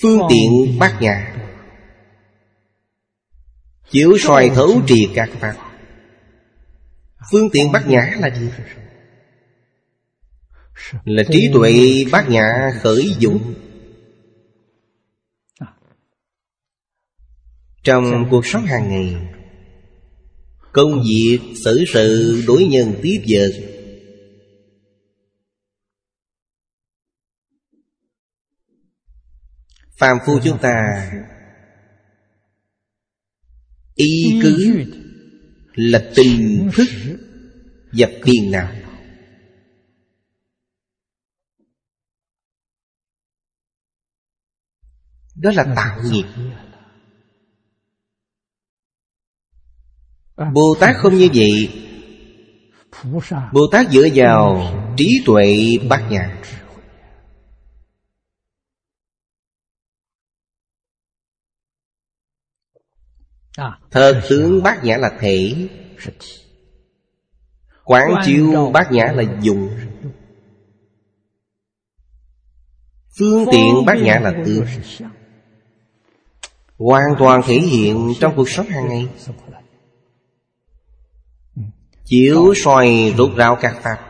Phương tiện bát nhã, chiếu soi thấu trì các pháp. Phương tiện bát nhã là gì? Là trí tuệ bát nhã khởi dụng trong cuộc sống hàng ngày, công việc, xử sự, đối nhân tiếp vật. Phàm phu chúng ta y cứ là tình thức dập phiền não. Đó là tạo nghiệp. Bồ Tát không như vậy. Bồ Tát dựa vào trí tuệ bát nhã. Thật tướng bát nhã là thể, quán chiếu bát nhã là dụng, phương tiện bát nhã là tướng, hoàn toàn thể hiện trong cuộc sống hàng ngày, chiếu soi rốt ráo các pháp.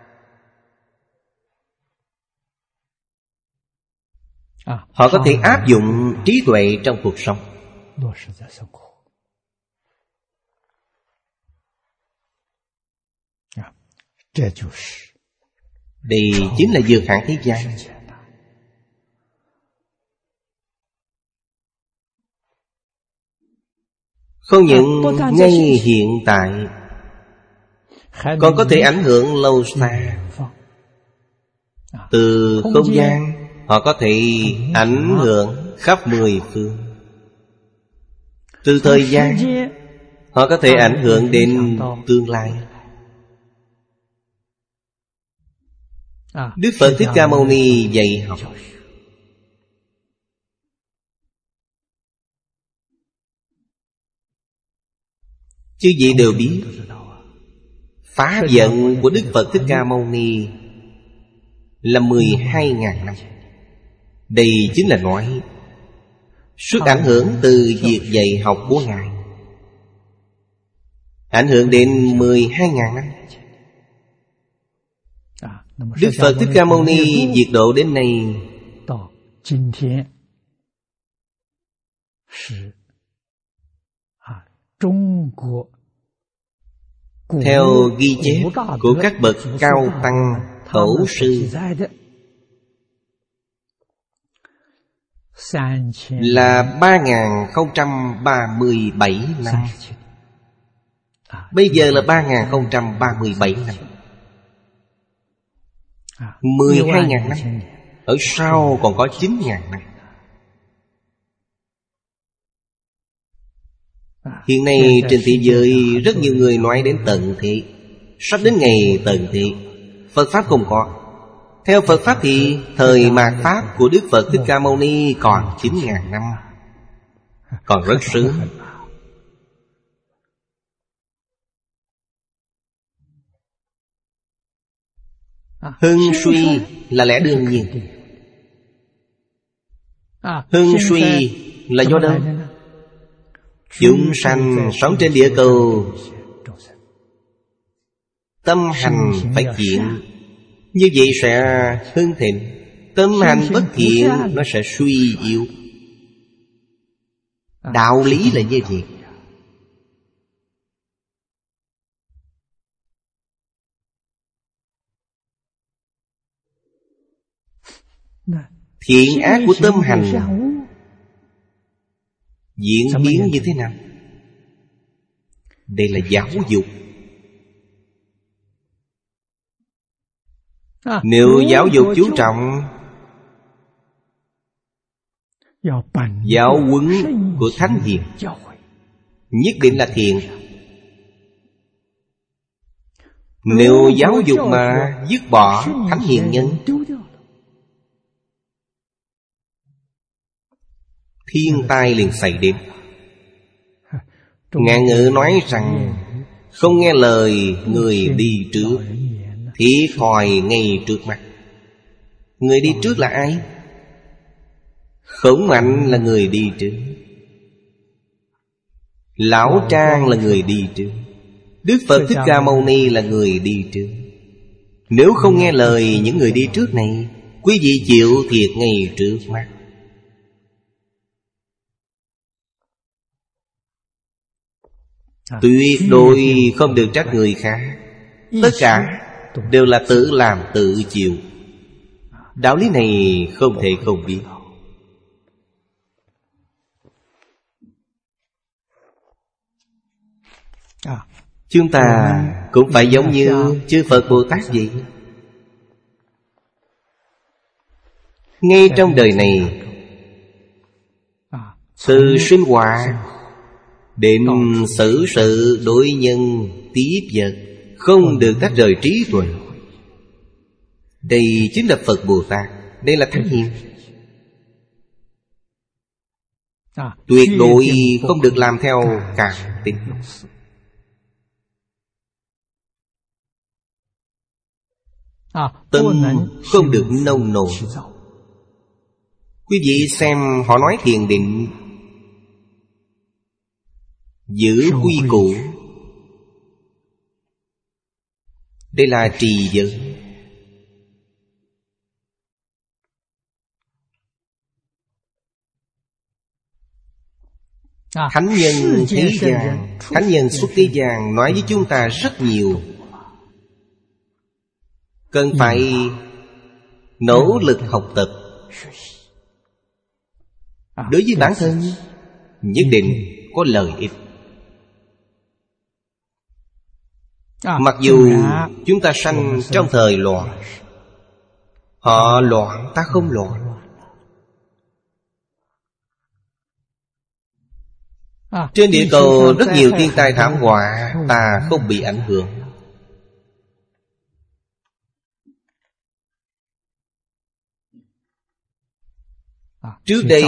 Họ có thể áp dụng trí tuệ trong cuộc sống. Đây chính là vượt hạn thế gian. Không những ngay hiện tại, còn có thể ảnh hưởng lâu xa. Từ không gian, họ có thể ảnh hưởng khắp mười phương. Từ thời gian, họ có thể ảnh hưởng đến tương lai. Đức Phật Thích Ca Mâu Ni dạy học. Chứ gì đều biết phá vận của Đức Phật Thích Ca Mâu Ni là 12.000 năm. Đây chính là nói sức ảnh hưởng từ việc dạy học của Ngài ảnh hưởng đến 12.000 năm. Đức Phật Thích Ca Mâu Ni diệt độ đến nay theo ghi chép của các bậc cao tăng tổ sư là 3037 năm. Bây giờ là 3037 năm, 12.000 năm. Ở sau còn có 9.000 năm. Hiện nay trên thế giới rất nhiều người nói đến tận thế, sắp đến ngày tận thế. Phật Pháp không có. Theo Phật Pháp thì thời mạt Pháp của Đức Phật Thích Ca Mâu Ni còn 9.000 năm, còn rất sớm. Hưng suy là lẽ đương nhiên. Hưng suy là do đâu? Chúng sanh sống trên địa cầu, tâm hành phải thiện, như vậy sẽ hưng thịnh. Tâm hành bất thiện, nó sẽ suy yếu. Đạo lý là như vậy. Thiện ác của tâm hành diễn biến như thế nào? Đây là giáo dục. Nếu giáo dục chú trọng giáo huấn của thánh hiền, nhất định là thiện. Nếu giáo dục mà dứt bỏ thánh hiền nhân, thiên tai liền xảy đến. Ngạn ngữ nói rằng không nghe lời người đi trước, thiệt thòi ngay trước mặt. Người đi trước là ai? Khổng Mạnh là người đi trước, Lão Trang là người đi trước, Đức Phật Thích Ca Mâu Ni là người đi trước. Nếu không nghe lời những người đi trước này, quý vị chịu thiệt ngay trước mắt. Tuyệt đối không được trách người khác. Tất cả đều là tự làm tự chịu. Đạo lý này không thể không biết. Chúng ta cũng phải giống như chư Phật Bồ Tát vậy. Ngay trong đời này, từ sinh hoạt đến xử sự đối nhân tiếp vật, không được tách rời trí tuệ. Đây chính là Phật Bồ Tát. Đây là Thánh Hiền. Tuyệt đối không được làm theo cảm tính. Tâm không được nông nổi. Quý vị xem họ nói thiền định, giữ quy củ. Đây là trì giới. Thánh nhân thế gian, thánh nhân xuất thế gian nói với chúng ta rất nhiều. Cần phải nỗ lực học tập. Đối với bản thân nhất định có lợi ích. Mặc dù chúng ta sanh trong thời loạn, họ loạn ta không loạn. Trên địa cầu rất nhiều thiên tai thảm họa, ta không bị ảnh hưởng. Trước đây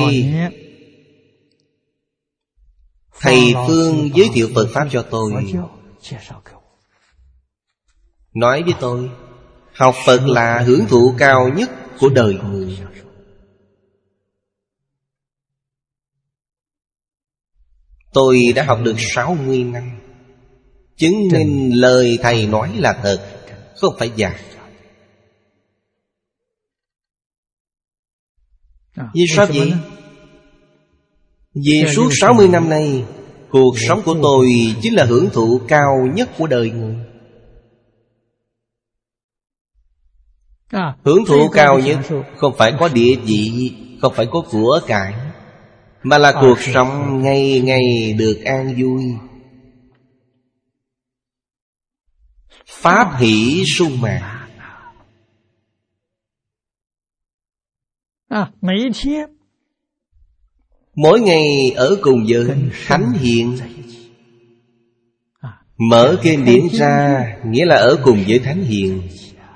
thầy Phương giới thiệu Phật Pháp cho tôi, nói với tôi, học Phật là hưởng thụ cao nhất của đời người. Tôi đã học được 60 năm, chứng minh lời thầy nói là thật, không phải giả. Vì sao vậy? Vì suốt 60 năm nay, cuộc sống của tôi chính là hưởng thụ cao nhất của đời người. Hưởng thụ cao nhất không phải có địa vị, không phải có của cải, mà là cuộc sống ngày ngày được an vui. Pháp hỷ sung mãn. Mỗi ngày ở cùng với Thánh Hiền. Mở kinh điển ra nghĩa là ở cùng với Thánh Hiền.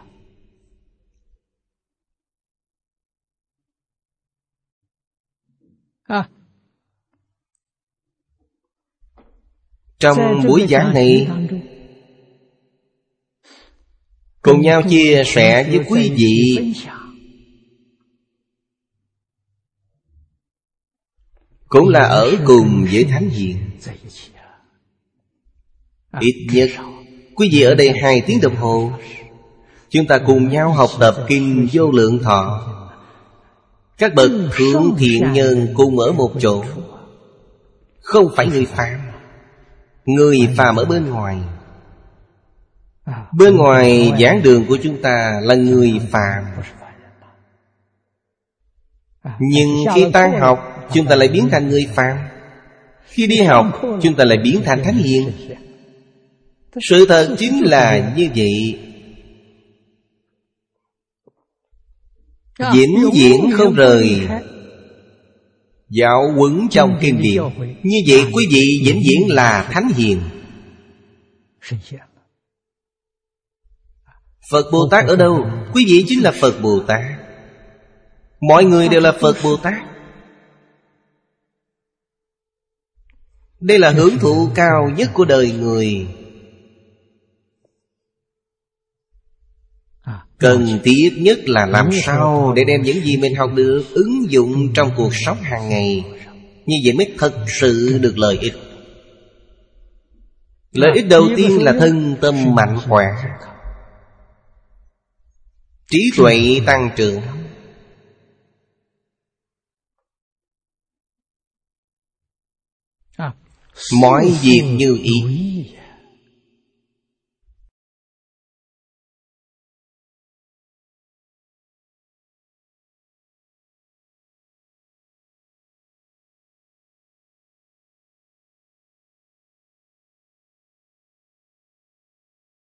Trong buổi giảng này, cùng nhau chia sẻ với quý vị cũng là ở cùng với Thánh Hiền. Ít nhất quý vị ở đây 2 tiếng đồng hồ, chúng ta cùng nhau học tập Kinh Vô Lượng Thọ. Các bậc thượng thiện nhân cùng ở một chỗ, không phải người phàm. Người phàm ở bên ngoài. Bên ngoài giảng đường của chúng ta là người phàm, nhưng khi tan học chúng ta lại biến thành người phàm. Khi đi học chúng ta lại biến thành Thánh Hiền. Sự thật chính là như vậy. Vĩnh viễn không rời, dạo quẩn trong kinh điển. Như vậy quý vị vĩnh viễn là Thánh Hiền. Phật Bồ Tát ở đâu? Quý vị chính là Phật Bồ Tát. Mọi người đều là Phật Bồ Tát. Đây là hưởng thụ cao nhất của đời người. Cần thiết nhất là làm sao để đem những gì mình học được ứng dụng trong cuộc sống hàng ngày. Như vậy mới thật sự được lợi ích. Lợi ích đầu tiên là thân tâm mạnh khỏe, trí tuệ tăng trưởng. Mọi việc như ý.